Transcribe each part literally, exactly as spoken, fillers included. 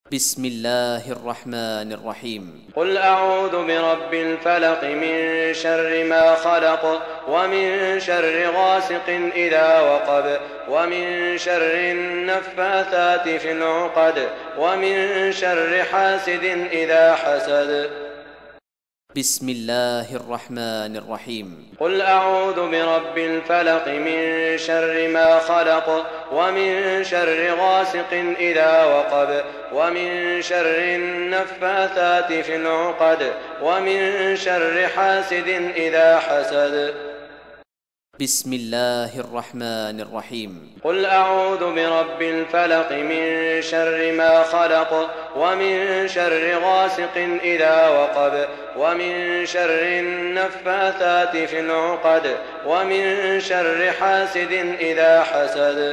بسم الله الرحمن الرحيم. قل أعوذ برب الفلق من شر ما خلق ومن شر غاسق إذا وقب ومن شر النفاثات في العقد ومن شر حاسد إذا حسد. بسم الله الرحمن الرحيم. قل أعوذ برب الفلق من شر ما خلق ومن شر غاسق إذا وقب ومن شر النفاثات في العقد ومن شر حاسد إذا حسد. بسم الله الرحمن الرحيم. قل أعوذ برب الفلق من شر ما خلق ومن شر غاسق إذا وقب ومن شر النفاثات في العقد ومن شر حاسد إذا حسد.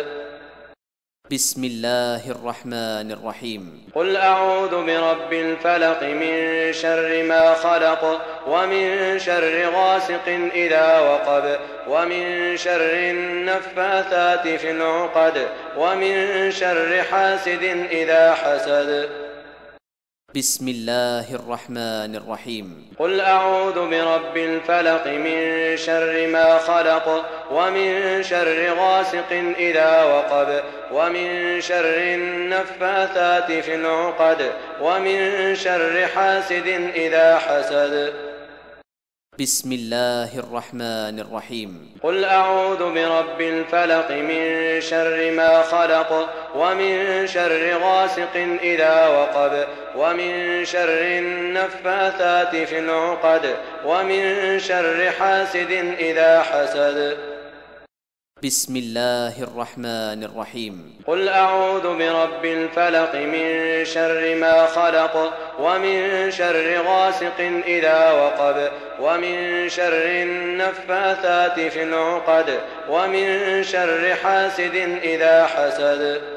بسم الله الرحمن الرحيم. قل أعوذ برب الفلق من شر ما خلق ومن شر غاسق إذا وقب ومن شر النفاثات في العقد ومن شر حاسد إذا حسد. بسم الله الرحمن الرحيم. قل أعوذ برب الفلق من شر ما خلق ومن شر غاسق إذا وقب ومن شر النفاثات في العقد ومن شر حاسد إذا حسد. بسم الله الرحمن الرحيم. قل أعوذ برب الفلق من شر ما خلق ومن شر غاسق إذا وقب ومن شر النفاثات في العقد ومن شر حاسد إذا حسد. بسم الله الرحمن الرحيم. قل أعوذ برب الفلق من شر ما خلق ومن شر غاسق إذا وقب ومن شر النفاثات في العقد ومن شر حاسد إذا حسد. بسم الله الرحمن الرحيم. قل أعوذ برب الفلق من شر ما خلق ومن شر غاسق إذا وقب ومن شر النفاثات في العقد ومن شر حاسد إذا حسد. بسم الله الرحمن الرحيم. قل أعوذ برب الفلق من شر ما خلق ومن شر غاسق إذا وقب ومن شر النفاثات في العقد ومن شر حاسد إذا حسد.